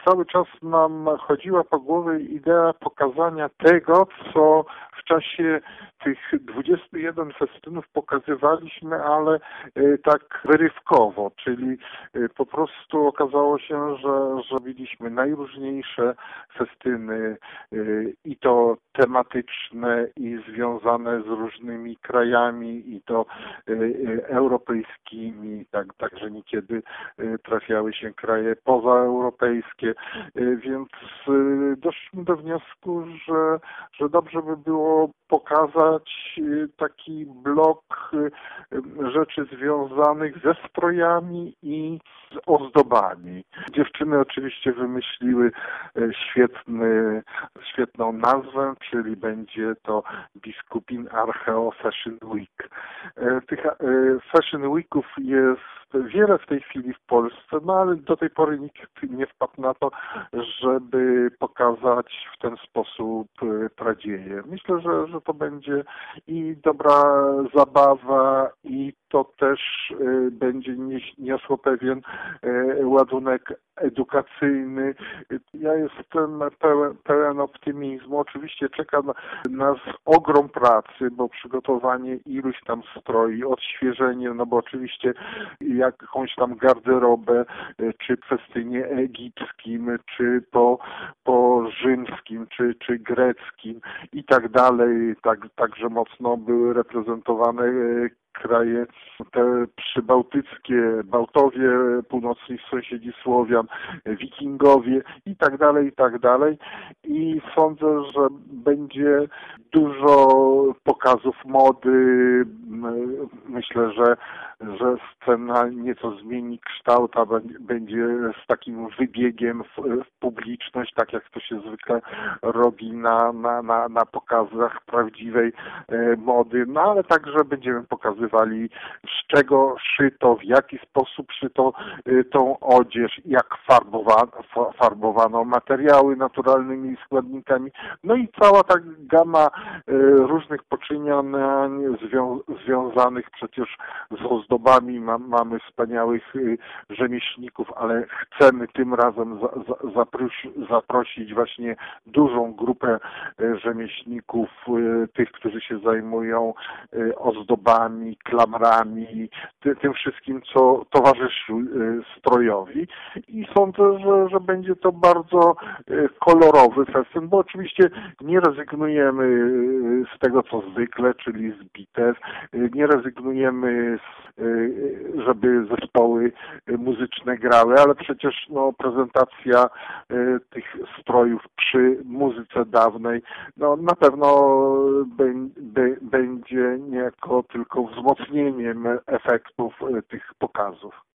cały czas nam chodziła po głowie idea pokazania tego, co w czasie tych 21 festynów pokazywaliśmy, ale tak wyrywkowo, czyli po prostu okazało się, że robiliśmy najróżniejsze festyny i to tematyczne i związane z różnymi krajami i to europejskimi, także niekiedy trafiały się kraje pozaeuropejskie, więc doszliśmy do wniosku, że dobrze by było pokazać taki blok rzeczy związanych ze strojami i z ozdobami. Dziewczyny oczywiście wymyśliły świetną nazwę, czyli będzie to Biskupin Archeo Fashion Week. Tych Fashion Weeków jest wiele w tej chwili w Polsce, no ale do tej pory nikt nie wpadł na to, żeby pokazać w ten sposób pradzieje. Myślę, że to będzie i dobra zabawa i to też będzie niosło pewien ładunek edukacyjny. Ja jestem pełen optymizmu. Oczywiście czeka nas ogrom pracy, bo przygotowanie iluś tam stroi, odświeżenie, no bo oczywiście jakąś tam garderobę, czy w festynie egipskim, czy po rzymskim, czy greckim i tak dalej. Także mocno były reprezentowane kraje te przybałtyckie, Bałtowie, północni sąsiedzi Słowian, Wikingowie i tak dalej, i tak dalej. I sądzę, że będzie dużo pokazów mody. Myślę, że scena nieco zmieni kształt, a będzie z takim wybiegiem w publiczność, tak jak to się zwykle robi na pokazach prawdziwej mody, no ale także będziemy pokazywali, z czego szyto, w jaki sposób szyto tą odzież, jak farbowano materiały naturalnymi składnikami, no i cała ta gama różnych poczynań związanych przecież z ozdobami. Mamy wspaniałych rzemieślników, ale chcemy tym razem zaprosić właśnie dużą grupę rzemieślników, tych, którzy się zajmują ozdobami, klamrami, tym wszystkim, co towarzyszy strojowi i sądzę, że będzie to bardzo kolorowy festyn, bo oczywiście nie rezygnujemy z tego, co zwykle, czyli z bitew, nie rezygnujemy żeby zespoły muzyczne grały, ale przecież prezentacja tych strojów przy muzyce dawnej na pewno będzie niejako tylko wzmocnieniem efektów tych pokazów.